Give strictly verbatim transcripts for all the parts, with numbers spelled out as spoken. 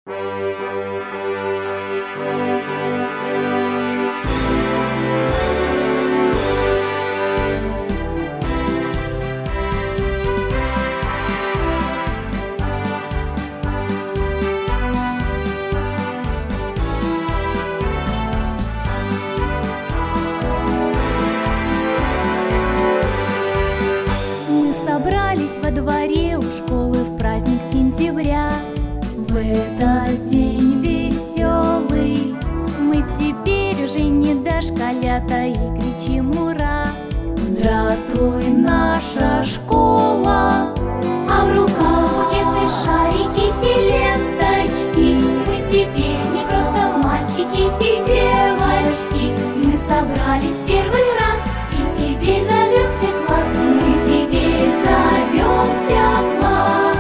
Мы собрались во дворе у школы в праздник сентября. В этот день веселый мы теперь уже не дошколята и кричим ура. Здравствуй, наша школа, а в руках букеты, шарики и ленточки. Мы теперь не просто мальчики и девочки. Мы собрались в первый раз и теперь зовемся класс. Мы теперь зовемся класс.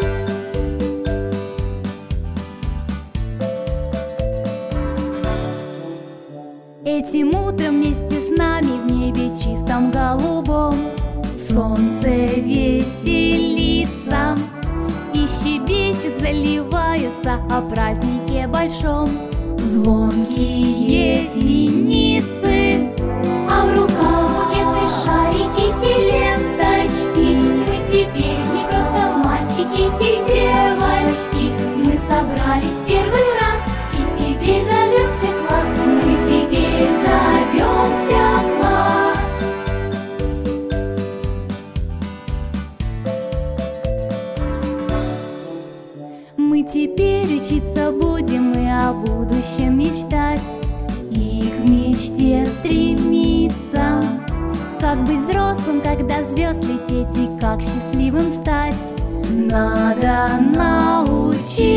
Этим утром вместе с нами в небе чистом голубом солнце веселится и щебечет, заливается о празднике большом. Звонкие синицы, а в руках букеты, шарики и ленточки. Мы теперь не просто мальчики и девочки. Мы собрались в первый раз и теперь зовемся класс. Мы теперь зовемся класс. Мы теперь учиться будем и о будущем мечтать, и к мечте стремиться. Как быть взрослым, когда звезд лететь, и как счастливым стать. Надо научиться